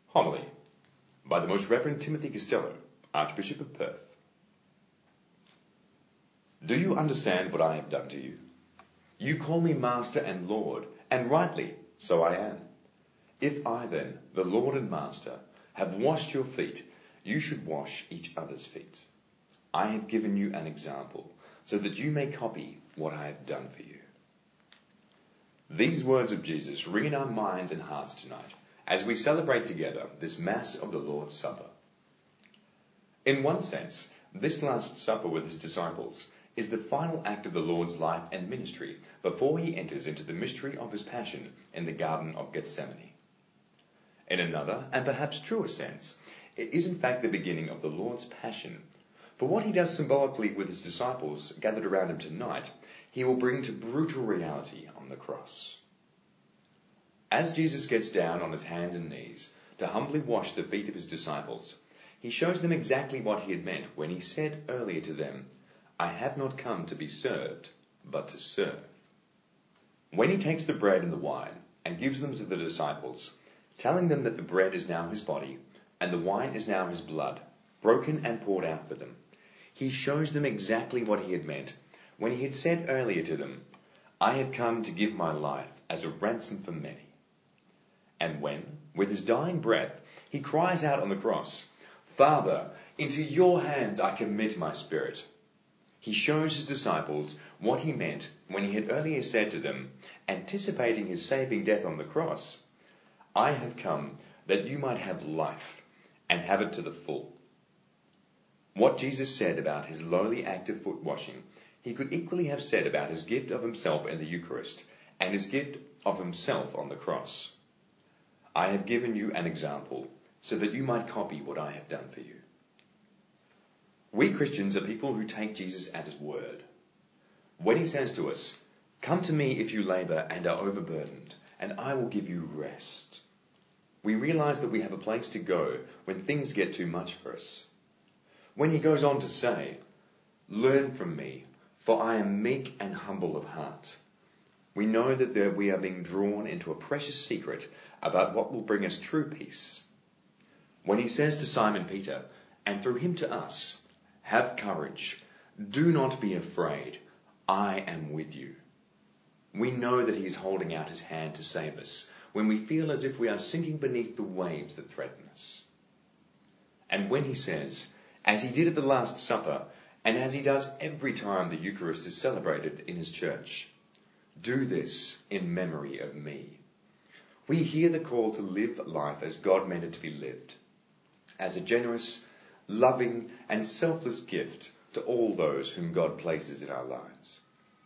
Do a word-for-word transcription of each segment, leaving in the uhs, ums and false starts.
Homily by the Most Reverend Timothy Costello, Archbishop of Perth. Do you understand what I have done to you? You call me Master and Lord, and rightly, so I am. If I then, the Lord and Master, have washed your feet, you should wash each other's feet. I have given you an example, so that you may copy what I have done for you. These words of Jesus ring in our minds and hearts tonight, as we celebrate together this Mass of the Lord's Supper. In one sense, this Last Supper with his disciples is the final act of the Lord's life and ministry before he enters into the mystery of his passion in the Garden of Gethsemane. In another, and perhaps truer sense, it is in fact the beginning of the Lord's passion, for what he does symbolically with his disciples gathered around him tonight, he will bring to brutal reality on the cross. As Jesus gets down on his hands and knees to humbly wash the feet of his disciples, he shows them exactly what he had meant when he said earlier to them, I have not come to be served, but to serve. When he takes the bread and the wine and gives them to the disciples, telling them that the bread is now his body and the wine is now his blood, broken and poured out for them, he shows them exactly what he had meant when he had said earlier to them, I have come to give my life as a ransom for many. And when, with his dying breath, he cries out on the cross, Father, into your hands I commit my spirit, he shows his disciples what he meant when he had earlier said to them, anticipating his saving death on the cross, I have come that you might have life and have it to the full. What Jesus said about his lowly act of foot washing, he could equally have said about his gift of himself in the Eucharist and his gift of himself on the cross. I have given you an example so that you might copy what I have done for you. We Christians are people who take Jesus at his word. When he says to us, come to me if you labour and are overburdened, and I will give you rest, we realise that we have a place to go when things get too much for us. When he goes on to say, learn from me, for I am meek and humble of heart, we know that there we are being drawn into a precious secret about what will bring us true peace. When he says to Simon Peter, and through him to us, have courage, do not be afraid, I am with you. We know that he is holding out his hand to save us when we feel as if we are sinking beneath the waves that threaten us. And when he says, as he did at the Last Supper, and as he does every time the Eucharist is celebrated in his church, do this in memory of me. We hear the call to live life as God meant it to be lived, as a generous, loving and selfless gift to all those whom God places in our lives.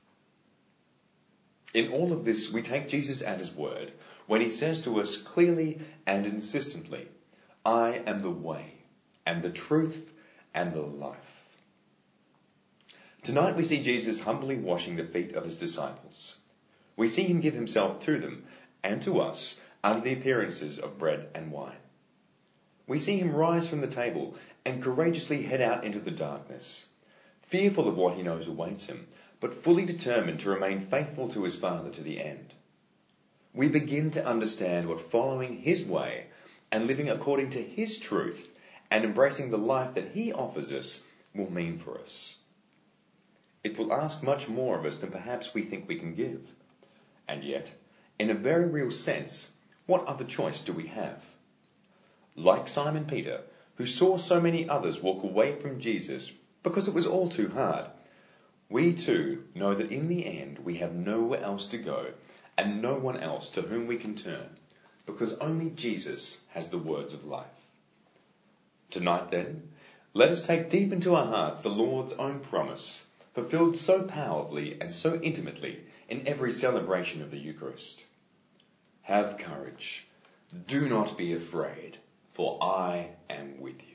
In all of this, we take Jesus at his word when he says to us clearly and insistently, I am the way and the truth and the life. Tonight we see Jesus humbly washing the feet of his disciples. We see him give himself to them and to us under the appearances of bread and wine. We see him rise from the table and courageously head out into the darkness, fearful of what he knows awaits him, but fully determined to remain faithful to his Father to the end. We begin to understand what following his way and living according to his truth and embracing the life that he offers us will mean for us. It will ask much more of us than perhaps we think we can give. And yet, in a very real sense, what other choice do we have? Like Simon Peter, who saw so many others walk away from Jesus because it was all too hard, we too know that in the end we have nowhere else to go and no one else to whom we can turn, because only Jesus has the words of life. Tonight then, let us take deep into our hearts the Lord's own promise, fulfilled so powerfully and so intimately in every celebration of the Eucharist. Have courage. Do not be afraid, for I am with you.